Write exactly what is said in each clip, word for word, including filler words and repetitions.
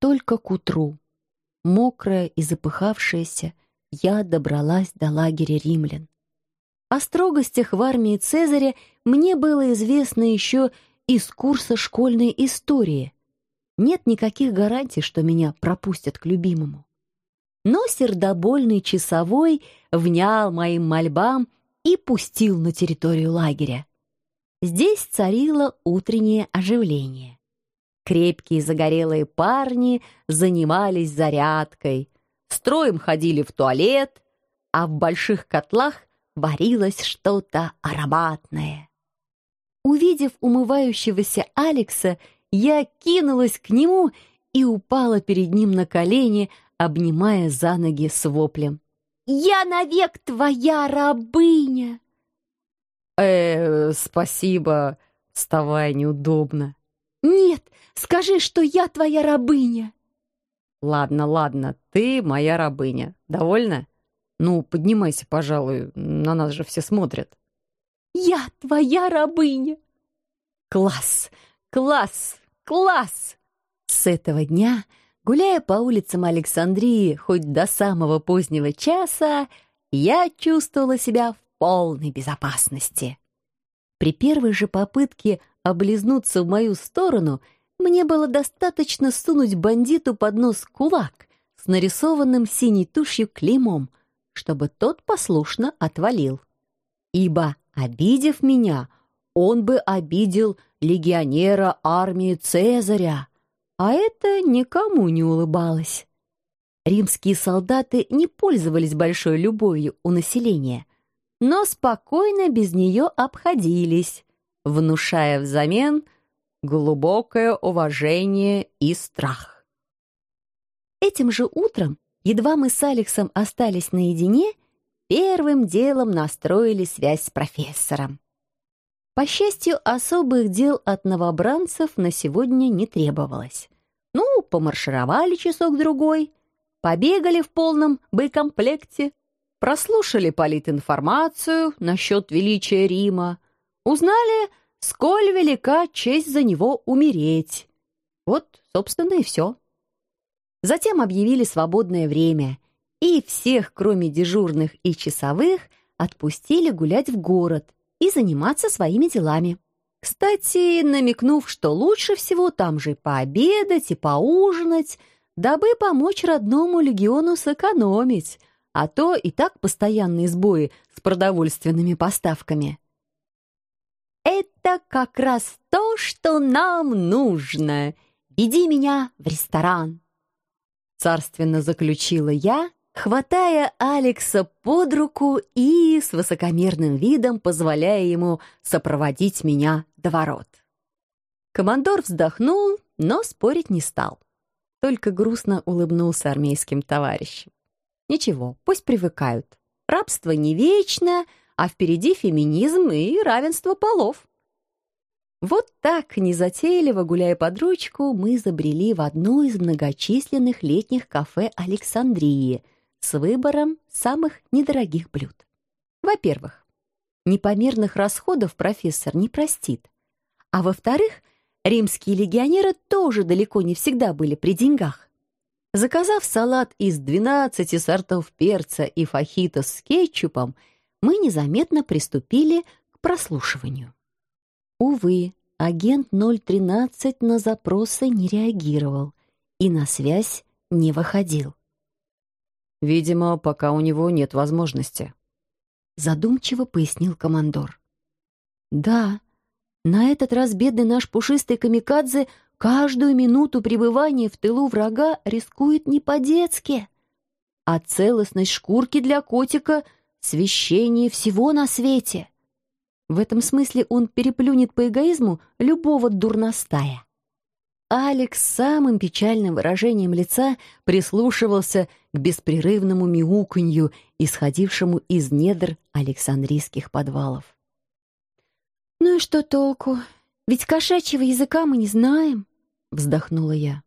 только к утру, мокрая и запыхавшаяся, я добралась до лагеря римлян. О строгостях в армии Цезаря мне было известно еще из курса школьной истории. Нет никаких гарантий, что меня пропустят к любимому. Но сердобольный часовой внял моим мольбам и пустил на территорию лагеря. Здесь царило утреннее оживление. Крепкие загорелые парни занимались зарядкой, строем ходили в туалет, а в больших котлах варилось что-то ароматное. Увидев умывающегося Алекса, я кинулась к нему и упала перед ним на колени, обнимая за ноги с воплем: «Я навек твоя рабыня!» «Э, спасибо, вставай, неудобно». «Нет, скажи, что я твоя рабыня!» «Ладно, ладно, ты моя рабыня. Довольна? Ну, поднимайся, пожалуй, на нас же все смотрят». «Я твоя рабыня!» «Класс! Класс! Класс!» С этого дня, гуляя по улицам Александрии хоть до самого позднего часа, я чувствовала себя в полной безопасности. При первой же попытке облизнуться в мою сторону мне было достаточно сунуть бандиту под нос кулак с нарисованным синей тушью клеймом, чтобы тот послушно отвалил. Ибо, обидев меня, он бы обидел легионера армии Цезаря, а это никому не улыбалось. Римские солдаты не пользовались большой любовью у населения, но спокойно без нее обходились, внушая взамен глубокое уважение и страх. Этим же утром, едва мы с Алексом остались наедине, первым делом настроили связь с профессором. По счастью, особых дел от новобранцев на сегодня не требовалось. Ну, помаршировали часок-другой, побегали в полном боекомплекте, прослушали политинформацию насчет величия Рима, узнали, сколь велика честь за него умереть. Вот, собственно, и все. Затем объявили свободное время, и всех, кроме дежурных и часовых, отпустили гулять в город и заниматься своими делами. Кстати, намекнув, что лучше всего там же пообедать и поужинать, дабы помочь родному легиону сэкономить, а то и так постоянные сбои с продовольственными поставками. «Это как раз то, что нам нужно. Веди меня в ресторан», — царственно заключила я, хватая Алекса под руку и с высокомерным видом позволяя ему сопроводить меня до ворот. Командор вздохнул, но спорить не стал. Только грустно улыбнулся армейским товарищам. Ничего, пусть привыкают. Рабство не вечно, а впереди феминизм и равенство полов. Вот так, незатейливо гуляя под ручку, мы забрели в одно из многочисленных летних кафе Александрии с выбором самых недорогих блюд. Во-первых, непомерных расходов профессор не простит. А во-вторых, римские легионеры тоже далеко не всегда были при деньгах. Заказав салат из двенадцати сортов перца и фахитос с кетчупом, мы незаметно приступили к прослушиванию. Увы, агент ноль тринадцать на запросы не реагировал и на связь не выходил. «Видимо, пока у него нет возможности», — задумчиво пояснил командор. «Да, на этот раз бедный наш пушистый камикадзе каждую минуту пребывания в тылу врага рискует не по-детски, а целостность шкурки для котика священнее всего на свете. В этом смысле он переплюнет по эгоизму любого дурностая». Алекс с самым печальным выражением лица прислушивался к беспрерывному мяуканью, исходившему из недр Александрийских подвалов. «Ну и что толку? Ведь кошачьего языка мы не знаем», — вздохнула я.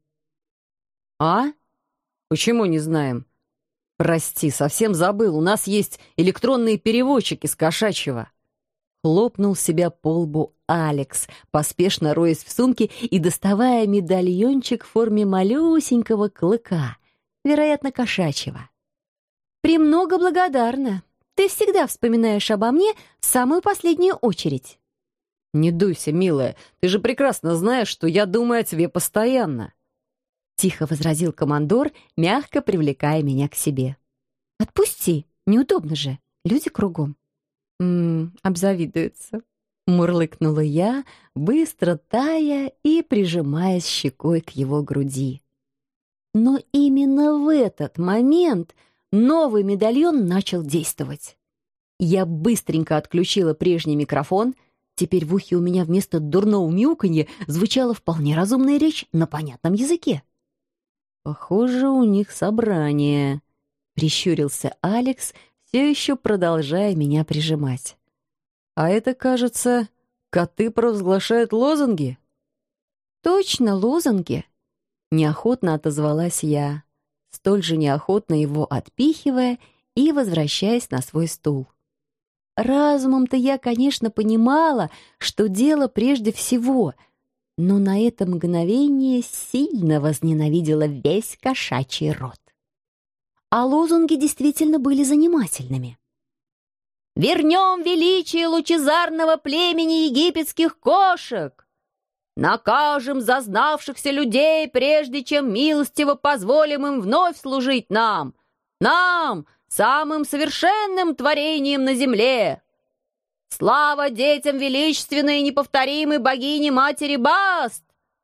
«А? Почему не знаем? Прости, совсем забыл, у нас есть электронные переводчики с кошачьего». Хлопнул себя по лбу Алекс, поспешно роясь в сумке и доставая медальончик в форме малюсенького клыка, вероятно, кошачьего. «Премного благодарна. Ты всегда вспоминаешь обо мне в самую последнюю очередь». «Не дуйся, милая, ты же прекрасно знаешь, что я думаю о тебе постоянно», — тихо возразил командор, мягко привлекая меня к себе. «Отпусти, неудобно же, люди кругом». «М-м, обзавидуются», — мурлыкнула я, быстро тая и прижимаясь щекой к его груди. Но именно в этот момент новый медальон начал действовать. Я быстренько отключила прежний микрофон. Теперь в ухе у меня вместо дурного мяуканья звучала вполне разумная речь на понятном языке. «Похоже, у них собрание», — прищурился Алекс, все еще продолжая меня прижимать. «А это, кажется, коты провозглашают лозунги?» «Точно, лозунги», — неохотно отозвалась я, столь же неохотно его отпихивая и возвращаясь на свой стул. Разумом-то я, конечно, понимала, что дело прежде всего, но на это мгновение сильно возненавидела весь кошачий род. А лозунги действительно были занимательными. «Вернем величие лучезарного племени египетских кошек! Накажем зазнавшихся людей, прежде чем милостиво позволим им вновь служить нам! Нам, самым совершенным творением на земле! Слава детям величественной и неповторимой богини-матери Баст!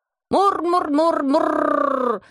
Мур-мур-мур-мур!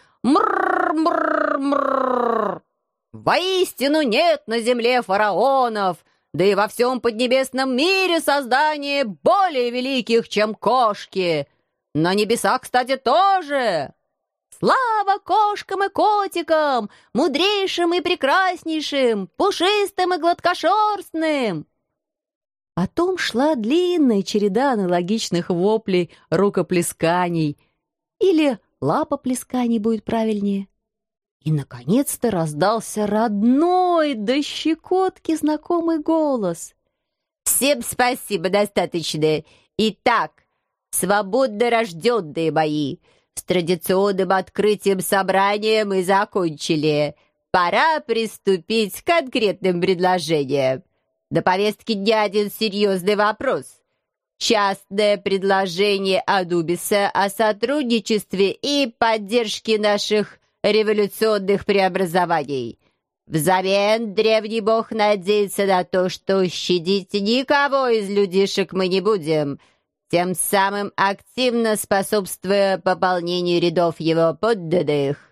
Мур-мур-мур! Воистину нет на земле фараонов, да и во всем поднебесном мире создания более великих, чем кошки. На небесах, кстати, тоже. Слава кошкам и котикам, мудрейшим и прекраснейшим, пушистым и гладкошерстным!» Потом шла длинная череда аналогичных воплей, рукоплесканий, или лапоплесканий будет правильнее. И, наконец-то, раздался родной до щекотки знакомый голос. «Всем спасибо, достаточно. Итак, свободно рожденные мои, с традиционным открытием собрания мы закончили. Пора приступить к конкретным предложениям. На повестке дня один серьезный вопрос. Частное предложение Анубиса о сотрудничестве и поддержке наших революционных преобразований. Взамен древний бог надеется на то, что щадить никого из людишек мы не будем, тем самым активно способствуя пополнению рядов его подданных.